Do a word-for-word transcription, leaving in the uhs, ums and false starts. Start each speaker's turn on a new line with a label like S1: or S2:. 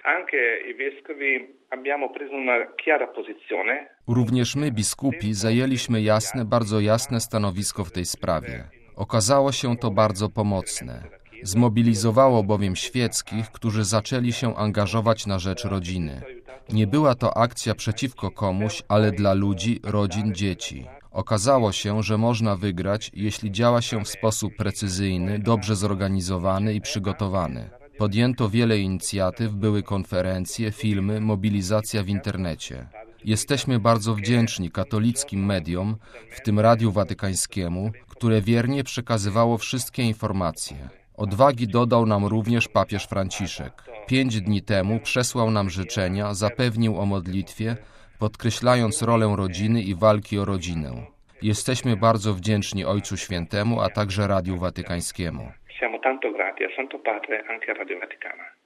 S1: Również my, biskupi, zajęliśmy jasne, bardzo jasne stanowisko w tej sprawie. Okazało się to bardzo pomocne. Zmobilizowało bowiem świeckich, którzy zaczęli się angażować na rzecz rodziny. Nie była to akcja przeciwko komuś, ale dla ludzi, rodzin, dzieci. Okazało się, że można wygrać, jeśli działa się w sposób precyzyjny, dobrze zorganizowany i przygotowany. Podjęto wiele inicjatyw, były konferencje, filmy, mobilizacja w internecie. Jesteśmy bardzo wdzięczni katolickim mediom, w tym Radiu Watykańskiemu, które wiernie przekazywało wszystkie informacje. Odwagi dodał nam również papież Franciszek. Pięć dni temu przesłał nam życzenia, zapewnił o modlitwie, podkreślając rolę rodziny i walki o rodzinę. Jesteśmy bardzo wdzięczni Ojcu Świętemu, a także Radiu Watykańskiemu.
S2: Siamo tanto grati a Santo Padre anche a Radio Vaticana.